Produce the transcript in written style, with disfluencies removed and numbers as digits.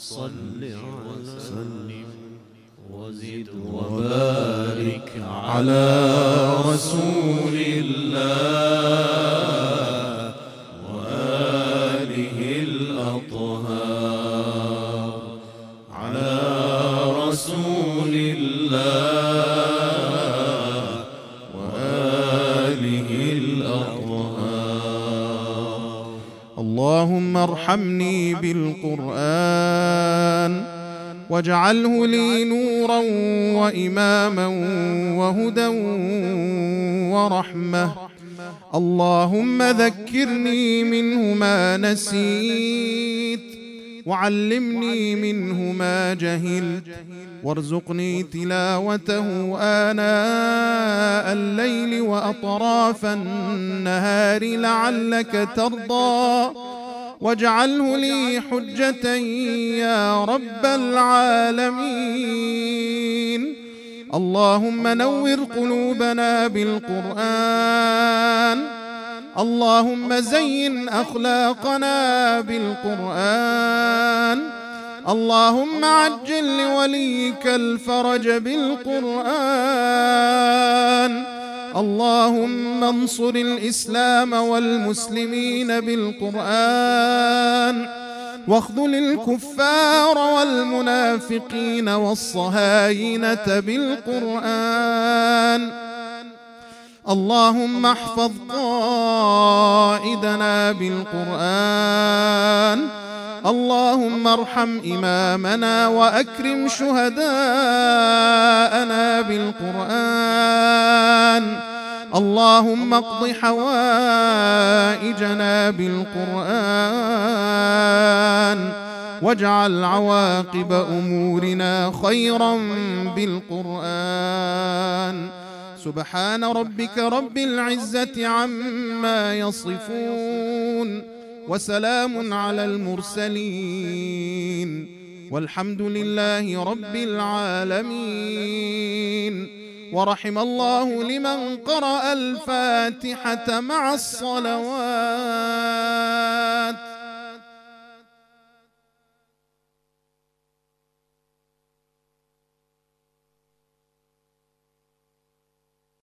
صل وسلم وزد وبارك على رسول الله وآله الأطهار، على رسول الله وآله الأطهار. اللهم ارحمني بالقرآن واجعله لي نورا وإماما وهدى ورحمة. اللهم ذكرني منه ما نسيت وعلمني منه ما جهلت، وارزقني تلاوته آناء الليل وأطراف النهار لعلك ترضى، واجعله لي حجة يا رب العالمين. اللهم نور قلوبنا بالقرآن، اللهم زين أخلاقنا بالقرآن، اللهم عجل لوليك الفرج بالقرآن، اللهم انصر الإسلام والمسلمين بالقرآن، واخذل الكفار والمنافقين والصهاينة بالقرآن. اللهم احفظ قائدنا بالقرآن، اللهم ارحم إمامنا وأكرم شهداءنا بالقرآن، اللهم اقض حوائجنا بالقرآن، واجعل عواقب أمورنا خيرا بالقرآن. سبحان ربك رب العزة عما يصفون، وسلام على المرسلين، والحمد لله رب العالمين. ورحم الله لمن قرأ الفاتحة مع الصلوات.